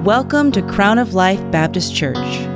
Welcome to Crown of Life Baptist Church.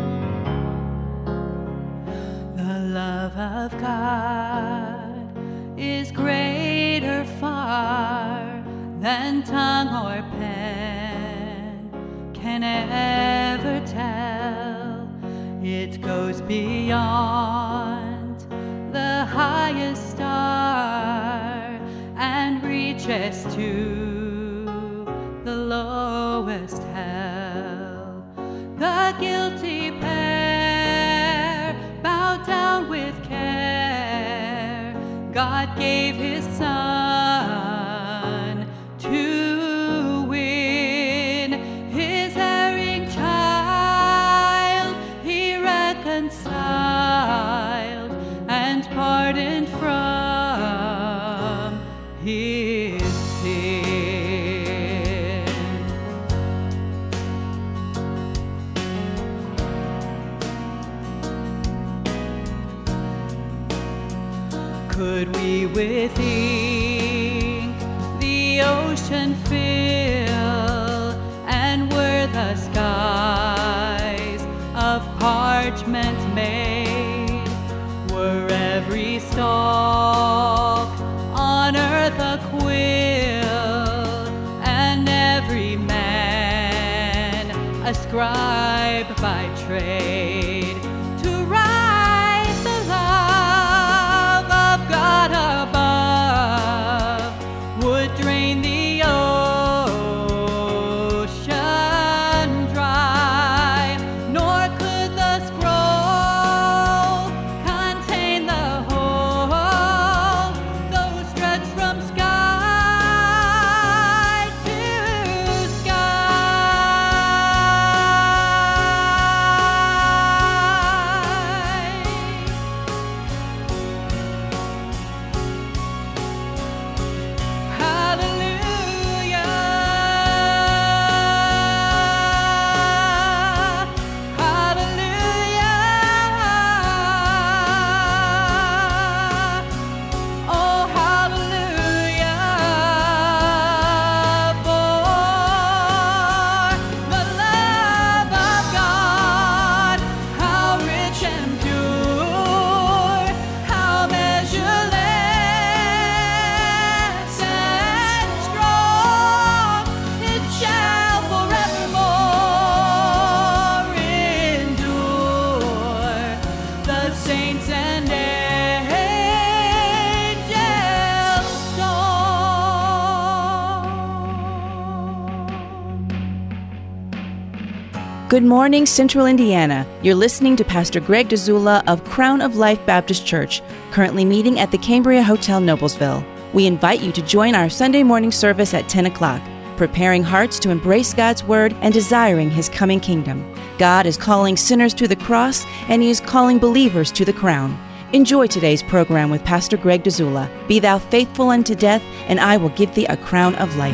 The love of God is greater far than tongue or pen can ever tell. It goes beyond the highest star and reaches to the lowest hell. The guilty pair bowed down with care. God gave His Son to win His erring child. He reconciled and pardoned from his sin. Could we with ink the ocean fill, and were the skies of parchment made, were every stalk on earth a quill, and every man a scribe by trade, to write the love of God above, would drain the ocean dry, nor could the scroll contain the whole, though stretched from sky to Good morning, Central Indiana. You're listening to Pastor Greg Dzula of Crown of Life Baptist Church, currently meeting at the Cambria Hotel, Noblesville. We invite you to join our Sunday morning service at 10 o'clock, preparing hearts to embrace God's Word and desiring His coming kingdom. God is calling sinners to the cross, and He is calling believers to the crown. Enjoy today's program with Pastor Greg Dzula. Be thou faithful unto death, and I will give thee a crown of life.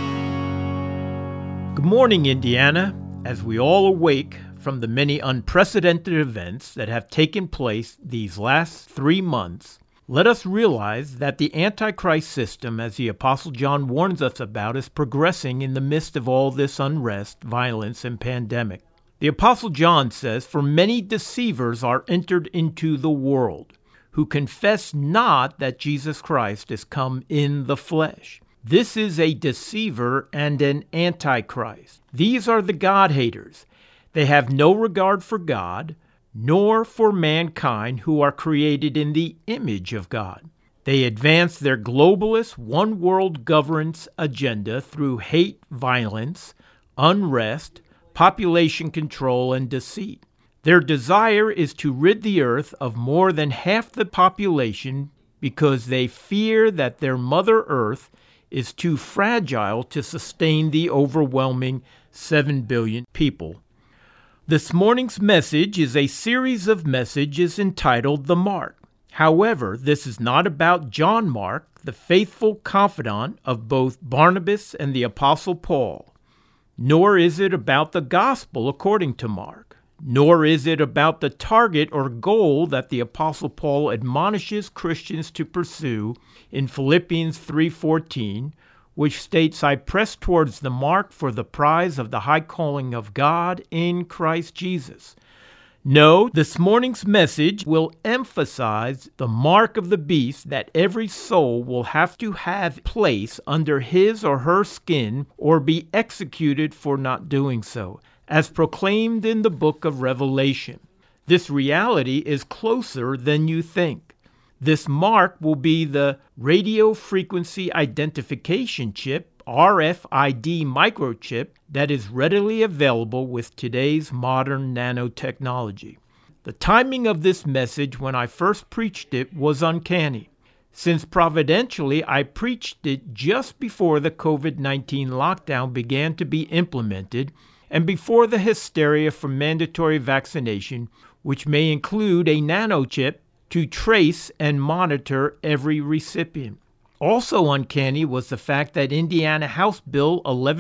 Good morning, Indiana. As we all awake from the many unprecedented events that have taken place these last 3 months, let us realize that the Antichrist system, as the Apostle John warns us about, is progressing in the midst of all this unrest, violence, and pandemic. The Apostle John says, "For many deceivers are entered into the world, who confess not that Jesus Christ is come in the flesh." This is a deceiver and an antichrist. These are the God-haters. They have no regard for God, nor for mankind who are created in the image of God. They advance their globalist one-world governance agenda through hate, violence, unrest, population control, and deceit. Their desire is to rid the earth of more than half the population because they fear that their Mother Earth is too fragile to sustain the overwhelming 7 billion people. This morning's message is a series of messages entitled The Mark. However, this is not about John Mark, the faithful confidant of both Barnabas and the Apostle Paul, nor is it about the gospel according to Mark, nor is it about the target or goal that the Apostle Paul admonishes Christians to pursue in Philippians 3:14, which states, "I press towards the mark for the prize of the high calling of God in Christ Jesus." No, this morning's message will emphasize the mark of the beast that every soul will have to have place under his or her skin or be executed for not doing so, as proclaimed in the book of Revelation. This reality is closer than you think. This mark will be the radio frequency identification chip, RFID microchip, that is readily available with today's modern nanotechnology. The timing of this message when I first preached it was uncanny, since providentially I preached it just before the COVID-19 lockdown began to be implemented and before the hysteria from mandatory vaccination, which may include a nanochip to trace and monitor every recipient. Also uncanny was the fact that Indiana House Bill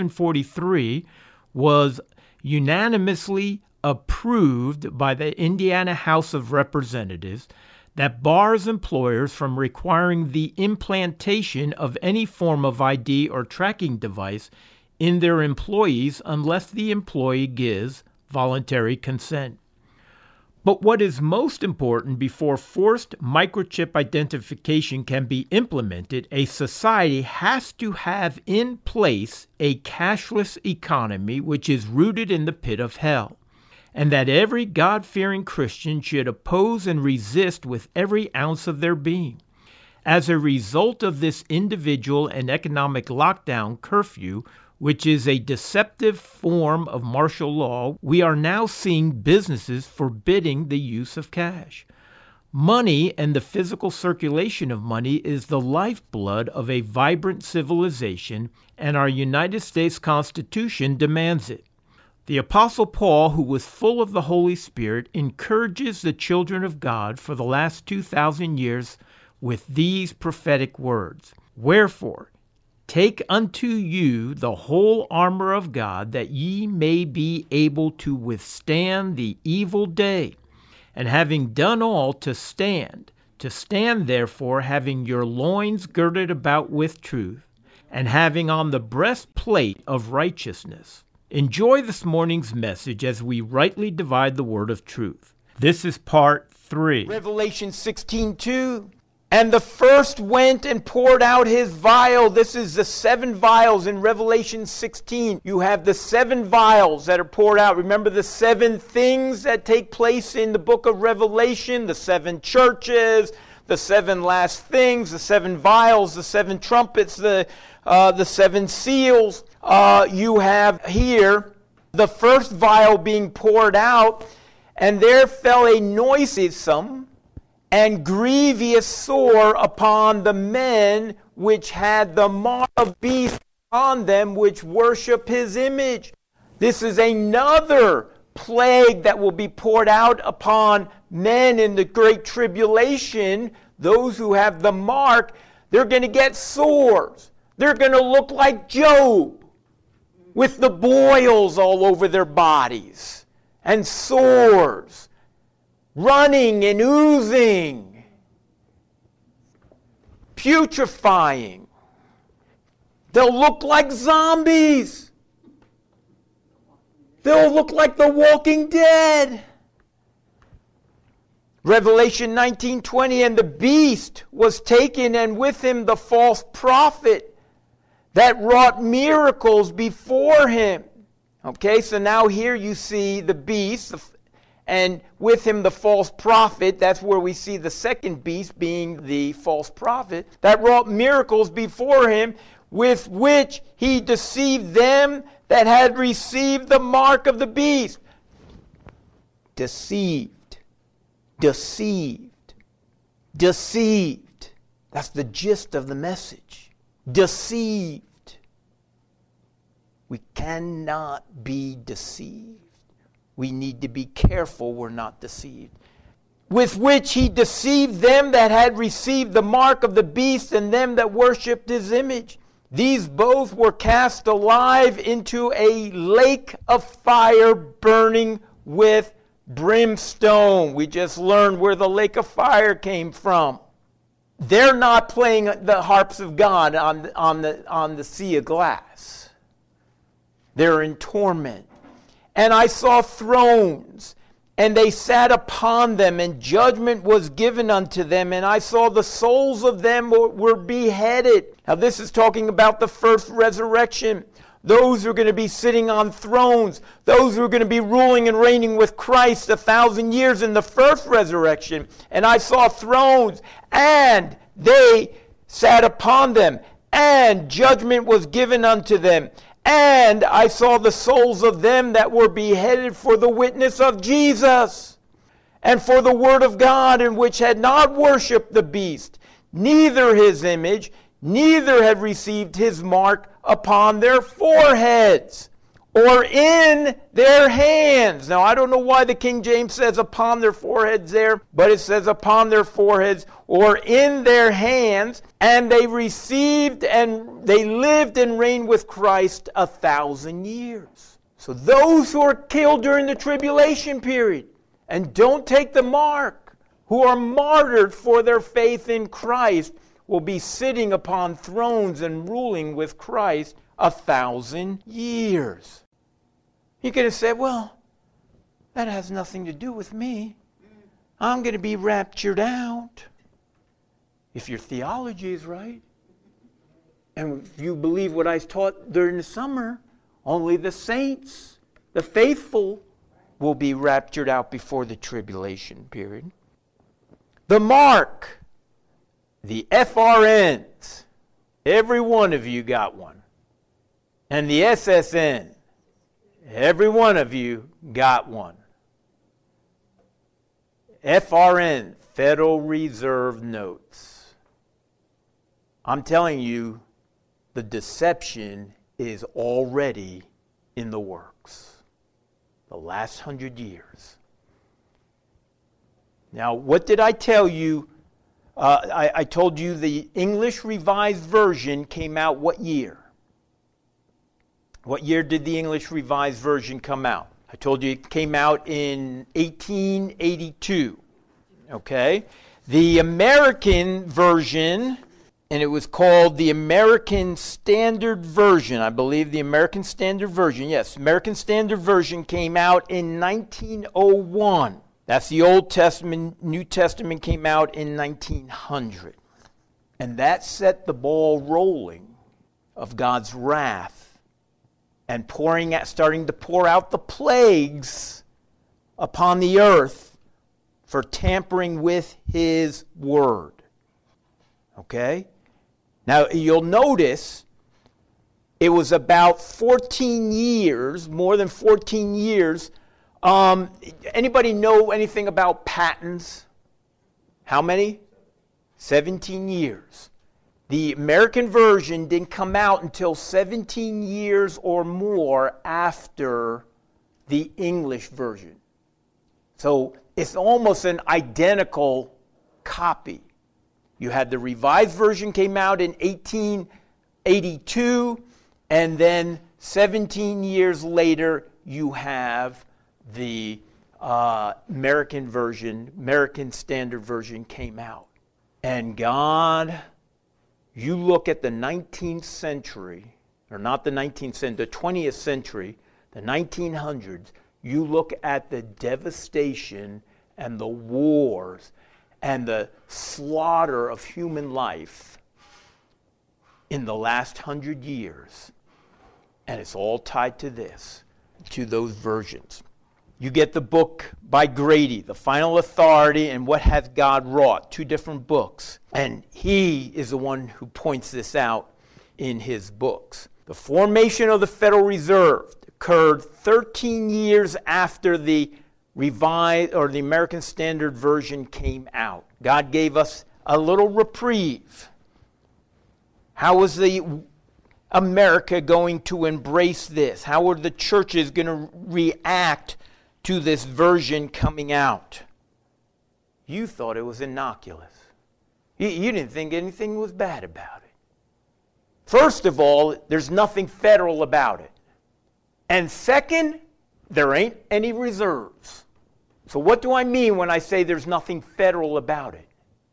1143 was unanimously approved by the Indiana House of Representatives that bars employers from requiring the implantation of any form of ID or tracking device in their employees unless the employee gives voluntary consent. But what is most important, before forced microchip identification can be implemented, a society has to have in place a cashless economy which is rooted in the pit of hell, and that every God-fearing Christian should oppose and resist with every ounce of their being. As a result of this individual and economic lockdown curfew, which is a deceptive form of martial law, we are now seeing businesses forbidding the use of cash. Money and the physical circulation of money is the lifeblood of a vibrant civilization, and our United States Constitution demands it. The Apostle Paul, who was full of the Holy Spirit, encourages the children of God for the last 2,000 years with these prophetic words. "Wherefore, take unto you the whole armor of God, that ye may be able to withstand the evil day, and having done all to stand. To stand therefore, having your loins girded about with truth, and having on the breastplate of righteousness." Enjoy this morning's message as we rightly divide the word of truth. This is part 3. Revelation 16:2. "And the first went and poured out his vial." This is the 7 vials in Revelation 16. You have the 7 vials that are poured out. Remember the 7 things that take place in the book of Revelation, the 7 churches, the 7 last things, the 7 vials, the 7 trumpets, the 7 seals. You have here the first vial being poured out, and there fell a noisome and grievous sore upon the men which had the mark of the beast on them, which worship his image. This is another plague that will be poured out upon men in the great tribulation. Those who have the mark, they're going to get sores. They're going to look like Job, with the boils all over their bodies and sores, running and oozing, putrefying. They'll look like zombies. They'll look like the Walking Dead. Revelation 19:20, "And the beast was taken, and with him the false prophet that wrought miracles before him." Okay, so now here you see the beast, and with him the false prophet. That's where we see the second beast being the false prophet, that wrought miracles before him, with which he deceived them that had received the mark of the beast. Deceived. Deceived. Deceived. That's the gist of the message. Deceived. We cannot be deceived. We need to be careful we're not deceived. With which he deceived them that had received the mark of the beast, and them that worshipped his image. These both were cast alive into a lake of fire burning with brimstone. We just learned where the lake of fire came from. they're not playing the harps of God on the sea of glass. They're in torment. And I saw thrones, and they sat upon them, and judgment was given unto them. And I saw the souls of them were beheaded. Now this is talking about the first resurrection. Those who are going to be sitting on thrones, those who are going to be ruling and reigning with Christ 1,000 years in the first resurrection. And I saw thrones, and they sat upon them, and judgment was given unto them. And I saw the souls of them that were beheaded for the witness of Jesus, and for the word of God, in which had not worshipped the beast, neither his image, neither had received his mark upon their foreheads or in their hands. Now, I don't know why the King James says upon their foreheads there, but it says upon their foreheads or in their hands, and they received and they lived and reigned with Christ 1,000 years. So those who are killed during the tribulation period and don't take the mark, who are martyred for their faith in Christ, will be sitting upon thrones and ruling with Christ 1,000 years. You could have said, well, that has nothing to do with me. I'm going to be raptured out. If your theology is right, and if you believe what I taught during the summer, only the saints, the faithful, will be raptured out before the tribulation period. The mark, the FRNs, every one of you got one. And the SSN, every one of you got one. FRN, Federal Reserve Notes. I'm telling you, the deception is already in the works. The last 100 years. Now, what did I tell you? I told you the English Revised Version came out what year? What year did the English Revised Version come out? I told you it came out in 1882. Okay? The American version, and it was called the American Standard Version. I believe the American Standard Version. Yes, American Standard Version came out in 1901. That's the Old Testament. New Testament came out in 1900. And that set the ball rolling of God's wrath and starting to pour out the plagues upon the earth for tampering with His Word. Okay? Now, you'll notice it was about 14 years, more than 14 years. Anybody know anything about patents? How many? 17 years. The American version didn't come out until 17 years or more after the English version. So it's almost an identical copy. You had the Revised Version came out in 1882, and then 17 years later you have the American version, American Standard Version came out. And God, you look at the 19th century, or not the 19th century, the 20th century, the 1900s, you look at the devastation and the wars and the slaughter of human life in the last 100 years. And it's all tied to this, to those versions. You get the book by Grady, The Final Authority and What Hath God Wrought, 2 different books. And he is the one who points this out in his books. The formation of the Federal Reserve occurred 13 years after the Revised or the American Standard Version came out. God gave us a little reprieve. How was America going to embrace this? How were the churches going to react to this version coming out? You thought it was innocuous. You didn't think anything was bad about it. First of all, there's nothing federal about it. And second, there ain't any reserves. So what do I mean when I say there's nothing federal about it?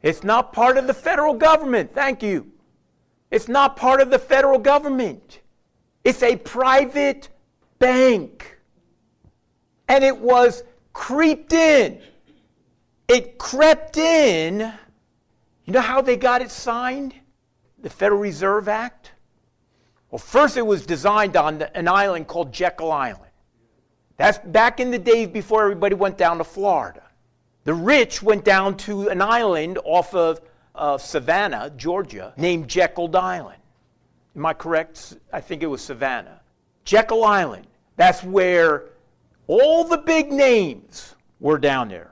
It's not part of the federal government. Thank you. It's not part of the federal government. It's a private bank. And it was creeped in. It crept in. You know how they got it signed? The Federal Reserve Act? Well, first it was designed on an island called Jekyll Island. That's back in the days before everybody went down to Florida. The rich went down to an island off of Savannah, Georgia, named Jekyll Island. Am I correct? I think it was Savannah. Jekyll Island. That's where all the big names were down there.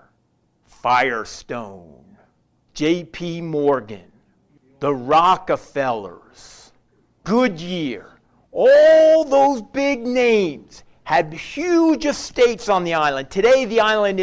Firestone, J.P. Morgan, the Rockefellers, Goodyear. All those big names had huge estates on the island. Today the island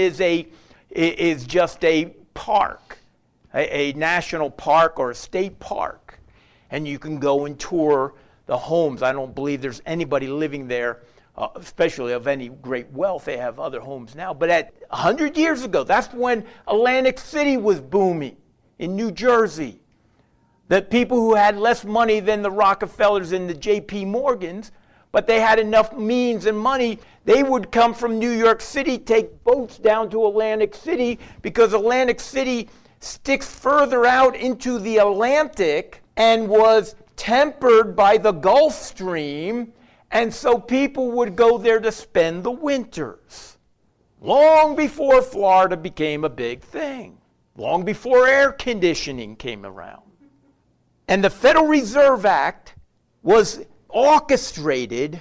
is just a park, a national park or a state park. And you can go and tour the homes. I don't believe there's anybody living there, especially of any great wealth. They have other homes now. But 100 years ago, that's when Atlantic City was booming in New Jersey. The people who had less money than the Rockefellers and the J.P. Morgans, but they had enough means and money, they would come from New York City, take boats down to Atlantic City, because Atlantic City sticks further out into the Atlantic and was tempered by the Gulf Stream, and so people would go there to spend the winters. Long before Florida became a big thing. Long before air conditioning came around. And the Federal Reserve Act was orchestrated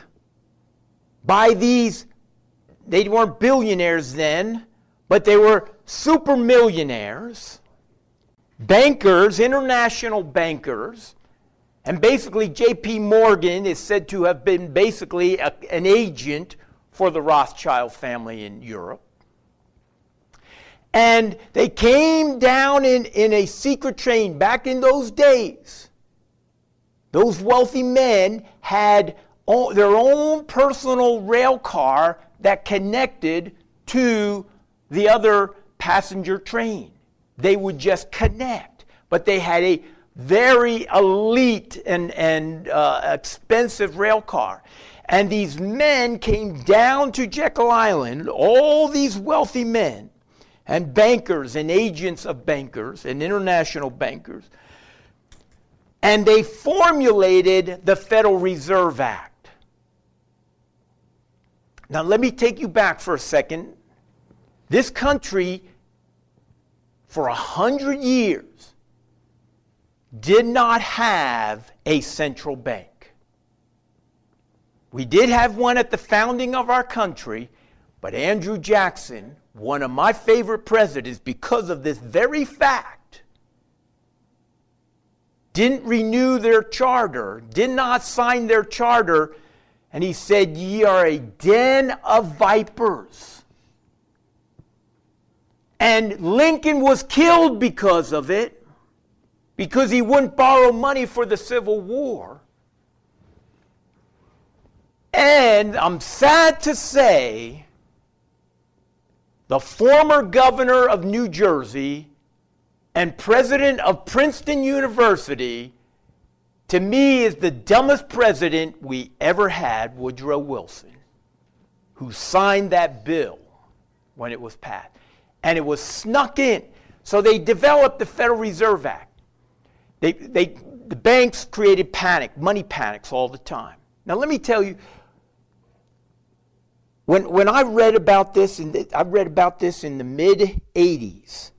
by these, they weren't billionaires then, but they were super millionaires, bankers, international bankers, and basically J.P. Morgan is said to have been basically an agent for the Rothschild family in Europe. And they came down in a secret train back in those days. Those wealthy men had their own personal rail car that connected to the other passenger train. They would just connect. But they had a very elite and expensive rail car. And these men came down to Jekyll Island, all these wealthy men, and bankers and agents of bankers and international bankers, and they formulated the Federal Reserve Act. Now let me take you back for a second. This country, for 100 years, did not have a central bank. We did have one at the founding of our country, but Andrew Jackson, one of my favorite presidents, because of this very fact, didn't renew their charter, did not sign their charter, and he said, "Ye are a den of vipers." And Lincoln was killed because of it, because he wouldn't borrow money for the Civil War. And I'm sad to say, the former governor of New Jersey and president of Princeton University, to me, is the dumbest president we ever had, Woodrow Wilson, who signed that bill when it was passed. And it was snuck in. So they developed the Federal Reserve Act. The banks created panic, money panics all the time. Now let me tell you, when I read about this, I read about this in the mid-'80s,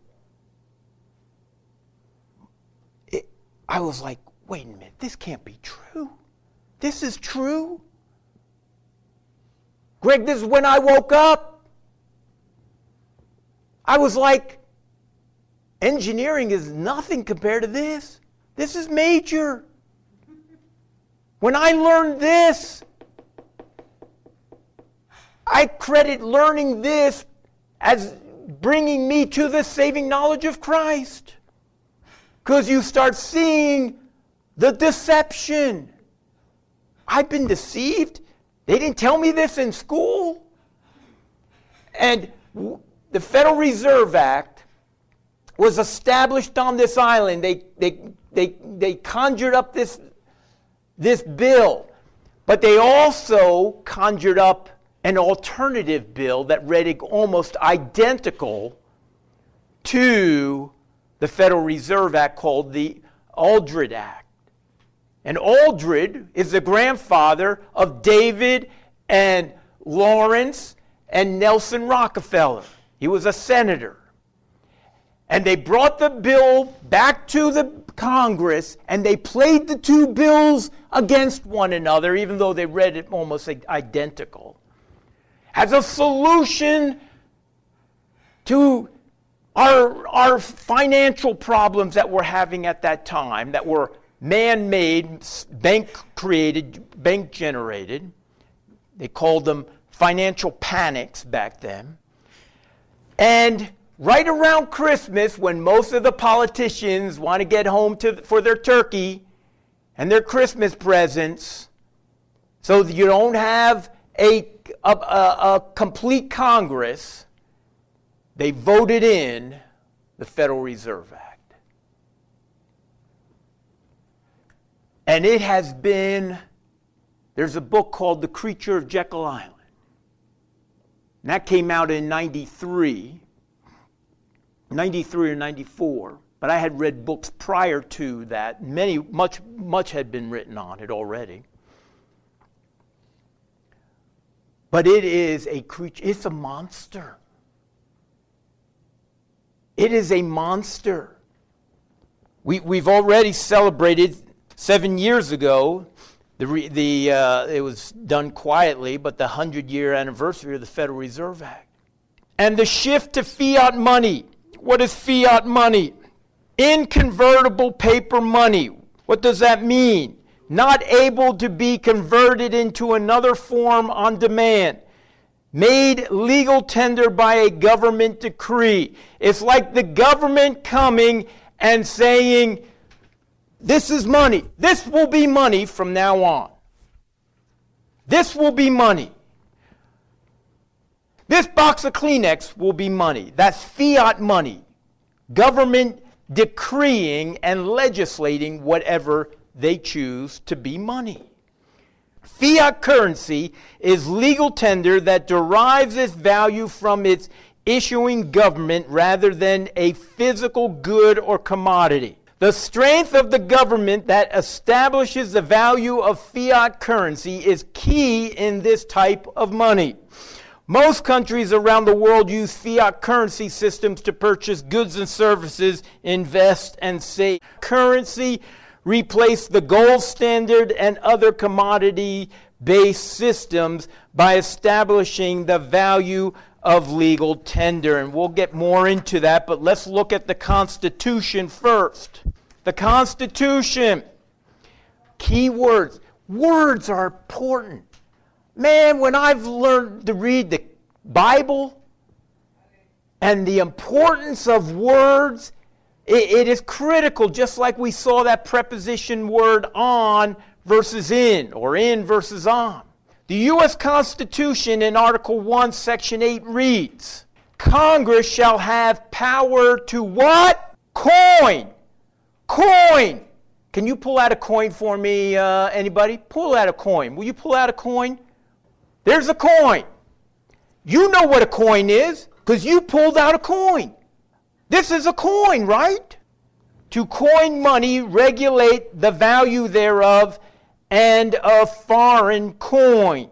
I was like, wait a minute, this can't be true. This is true? Greg, this is when I woke up. I was like, engineering is nothing compared to this. This is major. When I learned this, I credit learning this as bringing me to the saving knowledge of Christ. Because you start seeing the deception. I've been deceived. They didn't tell me this in school. And the Federal Reserve Act was established on this island. They conjured up this bill, but they also conjured up an alternative bill that read almost identical to the Federal Reserve Act called the Aldred Act. And Aldred is the grandfather of David and Lawrence and Nelson Rockefeller. He was a senator. And they brought the bill back to the Congress, and they played the two bills against one another, even though they read it almost identical, as a solution to our financial problems that we're having at that time, that were man-made, bank-created, bank-generated. They called them financial panics back then. And right around Christmas, when most of the politicians want to get home for their turkey and their Christmas presents, so that you don't have a complete Congress, they voted in the Federal Reserve Act. And it has been, there's a book called The Creature of Jekyll Island. And that came out in 93 or 94. But I had read books prior to that. Much had been written on it already. But it is a creature, it's a monster. It is a monster. We've already celebrated 7 years ago. It was done quietly, but the 100-year anniversary of the Federal Reserve Act. And the shift to fiat money. What is fiat money? Inconvertible paper money. What does that mean? Not able to be converted into another form on demand. Made legal tender by a government decree. It's like the government coming and saying, this is money. This will be money from now on. This will be money. This box of Kleenex will be money. That's fiat money. Government decreeing and legislating whatever they choose to be money. Fiat currency is legal tender that derives its value from its issuing government rather than a physical good or commodity. The strength of the government that establishes the value of fiat currency is key in this type of money. Most countries around the world use fiat currency systems to purchase goods and services, invest, and save. Currency replaced the gold standard and other commodity-based systems by establishing the value of legal tender. And we'll get more into that, but let's look at the Constitution first. The Constitution. Key words. Words are important. Man, when I've learned to read the Bible and the importance of words, it is critical, just like we saw that preposition word on versus in, or in versus on. The U.S. Constitution in Article 1, Section 8 reads, Congress shall have power to what? Coin. Coin. Can you pull out a coin for me, anybody? Pull out a coin. Will you pull out a coin? There's a coin. You know what a coin is, because you pulled out a coin. This is a coin, right? To coin money, regulate the value thereof, and a foreign coin.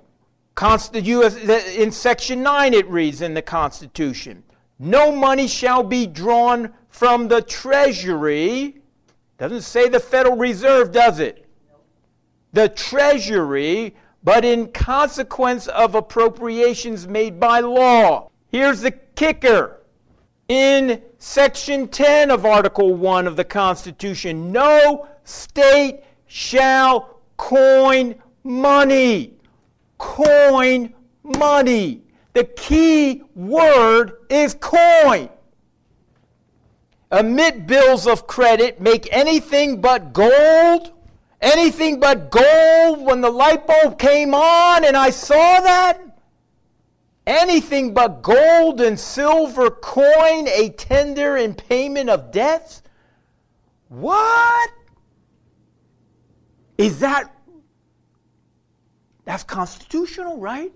In Section 9 it reads in the Constitution, no money shall be drawn from the Treasury. Doesn't say the Federal Reserve, does it? The Treasury, but in consequence of appropriations made by law. Here's the kicker. In Section 10 of Article 1 of the Constitution, no state shall coin money. Coin money. The key word is coin. Emit bills of credit, make anything but gold. Anything but gold. When the light bulb came on and I saw that, anything but gold and silver coin, a tender in payment of debts? What? Is that's constitutional, right?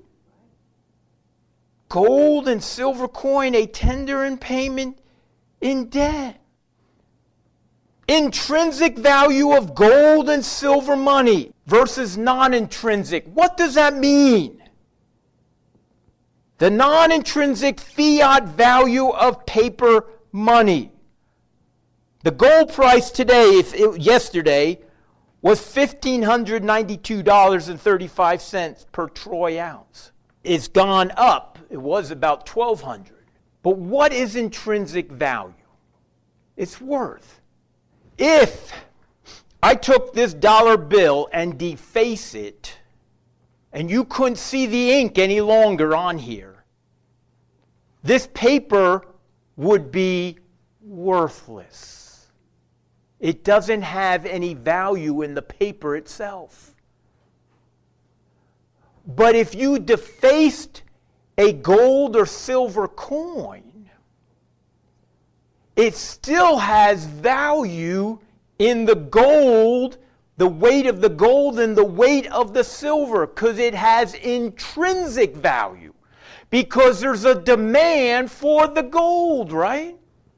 Gold and silver coin, a tender in payment in debt. Intrinsic value of gold and silver money versus non-intrinsic. What does that mean? The non-intrinsic fiat value of paper money. The gold price today, yesterday, was $1,592.35 per troy ounce. It's gone up. It was about $1,200. But what is intrinsic value? It's worth. If I took this dollar bill and deface it, and you couldn't see the ink any longer on here, this paper would be worthless. It doesn't have any value in the paper itself. But if you defaced a gold or silver coin, it still has value in the gold, the weight of the gold and the weight of the silver, because it has intrinsic value. Because there's a demand for the gold, right?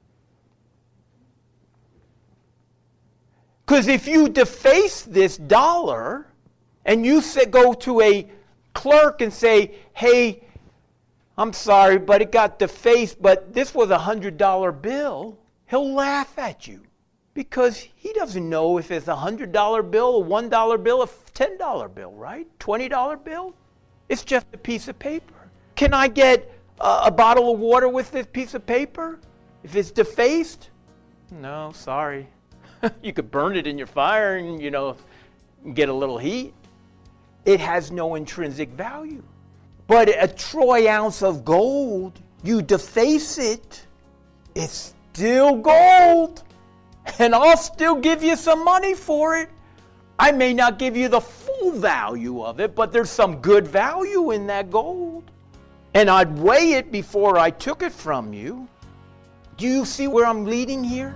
Because if you deface this dollar and you go to a clerk and say, hey, I'm sorry, but it got defaced, but this was a $100 bill, he'll laugh at you because he doesn't know if it's a $100 bill, a $1 bill, a $10 bill, right? $20 bill? It's just a piece of paper. Can I get a bottle of water with this piece of paper if it's defaced? No, sorry. You could burn it in your fire and, get a little heat. It has no intrinsic value. But a troy ounce of gold, you deface it, it's still gold. And I'll still give you some money for it. I may not give you the full value of it, but there's some good value in that gold. And I'd weigh it before I took it from you. Do you see where I'm leading here?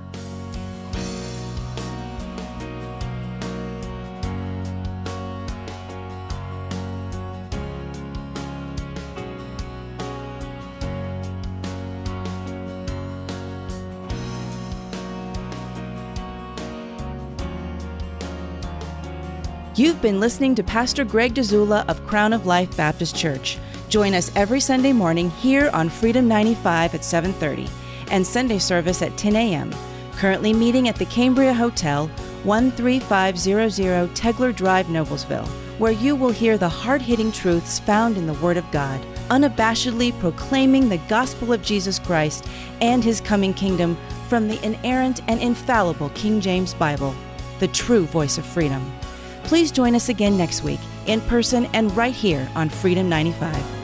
You've been listening to Pastor Greg Dzula of Crown of Life Baptist Church. Join us every Sunday morning here on Freedom 95 at 7:30 and Sunday service at 10 a.m. Currently meeting at the Cambria Hotel, 13500 Tegler Drive, Noblesville, where you will hear the hard-hitting truths found in the Word of God, unabashedly proclaiming the gospel of Jesus Christ and His coming kingdom from the inerrant and infallible King James Bible, the true voice of freedom. Please join us again next week, in person and right here on Freedom 95.